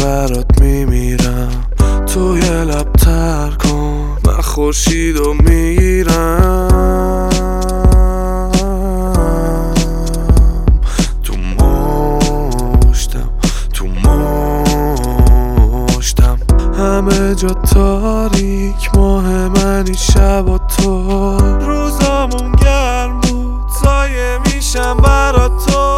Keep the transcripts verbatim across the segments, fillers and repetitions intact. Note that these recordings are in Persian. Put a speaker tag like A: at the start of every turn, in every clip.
A: برات میمیرم، توی لب تر کن من خورشیدو میگیرم. تو مشتم تو مشتم همه جا تاریک، ماه منی شب و تو. روزامون گرم بود سایه میشم برا تو.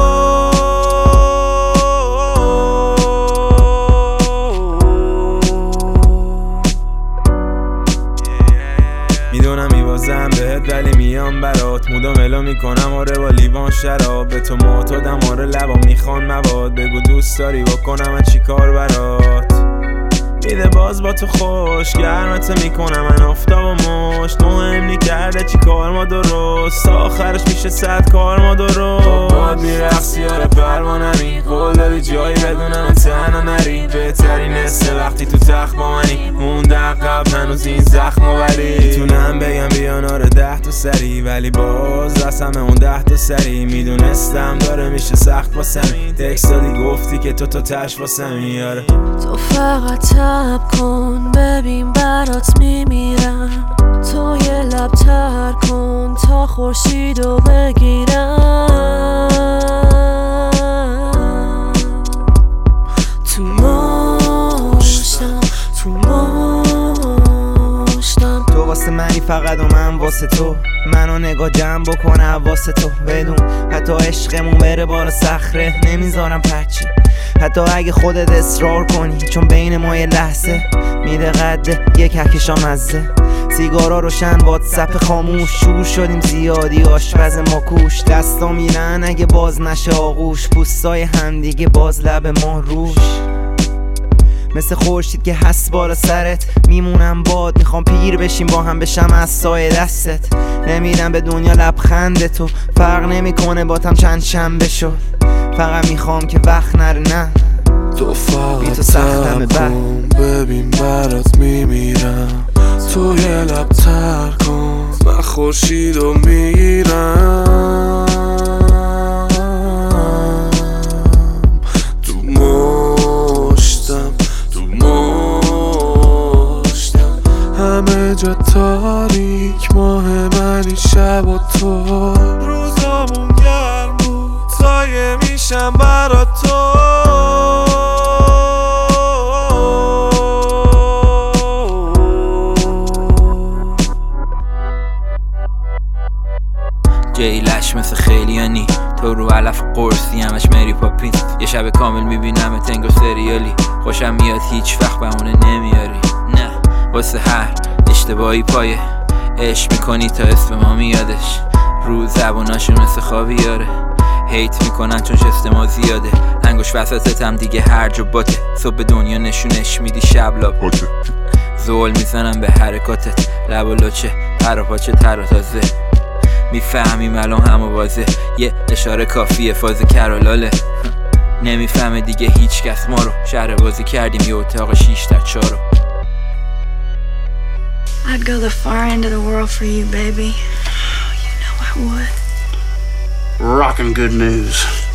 B: میدونم میوازم بهت ولی میام برات، مودو ملو میکنم آره با لیوان شراب. به تو معتادم آره لبا میخوان مواد، بگو دوست داری بکنم من چی کار برات. میده باز با تو خوش گرمت میکنم من آفتاب و مشت. مهم نی کرده چی کار ما درست، آخرش میشه صد کار ما درست. باد میرقصی آره پروانمی، قول دادی جایی بدونم تنها نری. بهترین نسته وقتی تو تخت با منی، مونده عقب هنوز این زخم و ولی. میتونم بگم بیان آره ده تا سری، ولی باز رسم اون ده تا سری. میدونستم داره میشه سخت واسمی، تکست دادی گفتی که تو تا تش واسمی. آره
C: تو فقط تب کن ببین برات میمیرم، تو یه لب تر کن تا خورشیدو بگیرم. تو مشتم تو مشتم
D: تو واسه منی فقط و من واسه تو، منو نگاه جمع بکنه واسه تو. بدون حتی عشقمون بره بالا صخره نمیذارم پرچی، حتی اگه خودت اصرار کنی، چون بین ما یه لحظه میده قده یک کهکشا مزه. سیگارا روشن واتساپ خاموش، شور شدیم زیادی آشپز ما کوش. دستا میرن اگه باز نشه آغوش، پوستای همدیگه باز لب ما روش. مثل خورشید که هست بالا سرت میمونم باد، میخوام پیر بشیم با هم بشم از سایه دستت. نمیدم به دنیا لبخند تو، فرق نمیکنه باتم چند شنبه شد. فقط میخوام که وقت نره نه
A: تو فقط تب کن ببین برات میمیرم، تو یه لب تر کن من خورشیدو میگیرم. تو مشتم تو مشتم همه جا تاریک، ماه منی شب و تو. روزامون گرم بود سایه میشم برا تو.
E: جیلش مثل خیلیانی، تو رو علف قرصی همش مری پاپین. یه شب کامل میبینم تنگو سریالی، خوشم میاد هیچ وقت بهونه نمیاری. نه واسه هر اشتباهی پایه عشق میکنی تا اسم ما میادش. رو زبوناشون مثل خاویاره، هیت میکنن چون شست ما زیاده. انگوش وسطتم دیگه هرج و باته، صبح دنیا نشونش میدی شب لاباته. زول میزنم به حرکاتت، لب و لچه پر و پاچه تر و تازه. میفهمیم الان همه واضح، یه اشاره کافیه فاز کرالاله. نمیفهمه دیگه هیچ کس ما رو، شهر بازی کردیم یه اتاق شیش در چارو.
C: I'd go the far end of the world for you, baby. You know I would.
F: Rockin' good news.